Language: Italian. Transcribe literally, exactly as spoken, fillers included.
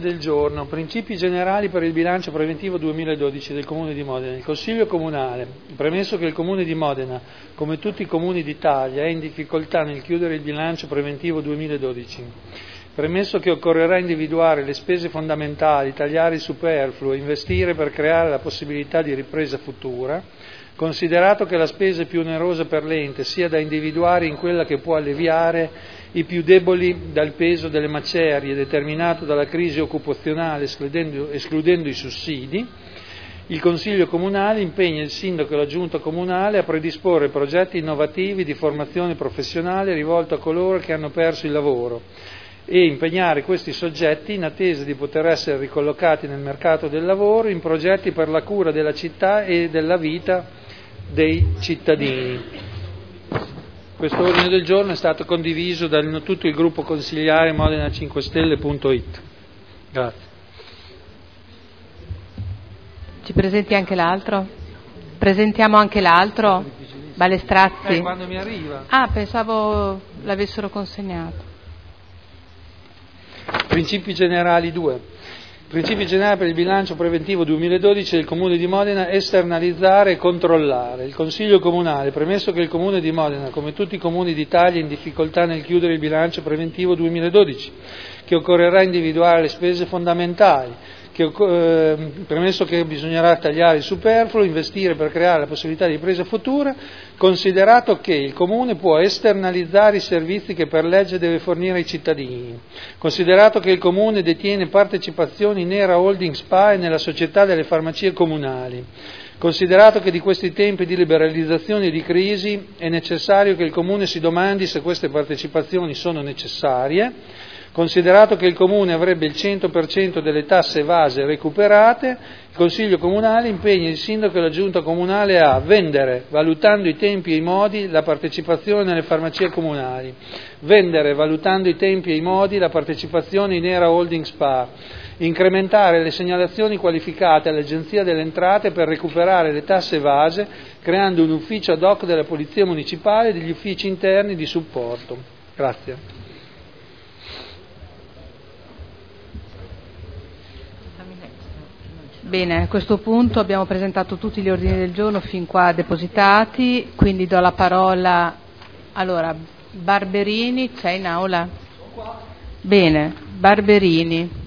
Del giorno, principi generali per il bilancio preventivo duemiladodici del Comune di Modena. Il Consiglio Comunale, premesso che il Comune di Modena, come tutti i comuni d'Italia, è in difficoltà nel chiudere il bilancio preventivo duemiladodici, premesso che occorrerà individuare le spese fondamentali, tagliare il superfluo e investire per creare la possibilità di ripresa futura, considerato che la spesa più onerosa per l'ente sia da individuare in quella che può alleviare i più deboli dal peso delle macerie determinato dalla crisi occupazionale, escludendo, escludendo i sussidi, il Consiglio Comunale impegna il Sindaco e la Giunta Comunale a predisporre progetti innovativi di formazione professionale rivolto a coloro che hanno perso il lavoro e impegnare questi soggetti, in attesa di poter essere ricollocati nel mercato del lavoro, in progetti per la cura della città e della vita dei cittadini. Questo ordine del giorno è stato condiviso da tutto il gruppo consigliare modena cinque stelle punto it. Grazie. Ci presenti anche l'altro? Presentiamo anche l'altro? Balestrazzi? Eh, quando mi arriva. Ah, pensavo l'avessero consegnato. Principi generali due. Principi generali per il bilancio preventivo duemiladodici del Comune di Modena: esternalizzare e controllare. Il Consiglio Comunale, premesso che il Comune di Modena, come tutti i comuni d'Italia, è in difficoltà nel chiudere il bilancio preventivo duemiladodici, che occorrerà individuare le spese fondamentali, che, eh, premesso che bisognerà tagliare il superfluo, investire per creare la possibilità di ripresa futura, considerato che il Comune può esternalizzare i servizi che per legge deve fornire ai cittadini, considerato che il Comune detiene partecipazioni in Era Holding S P A e nella società delle farmacie comunali, considerato che di questi tempi di liberalizzazione e di crisi è necessario che il Comune si domandi se queste partecipazioni sono necessarie, considerato che il Comune avrebbe il cento per cento delle tasse evase recuperate, il Consiglio Comunale impegna il Sindaco e la Giunta Comunale a vendere, valutando i tempi e i modi, la partecipazione nelle farmacie comunali, vendere, valutando i tempi e i modi, la partecipazione in Era Holding S P A, incrementare le segnalazioni qualificate all'Agenzia delle Entrate per recuperare le tasse evase, creando un ufficio ad hoc della Polizia Municipale e degli uffici interni di supporto. Grazie. Bene, a questo punto abbiamo presentato tutti gli ordini del giorno fin qua depositati, quindi do la parola. Allora, Barberini, c'è in aula? Bene, Barberini.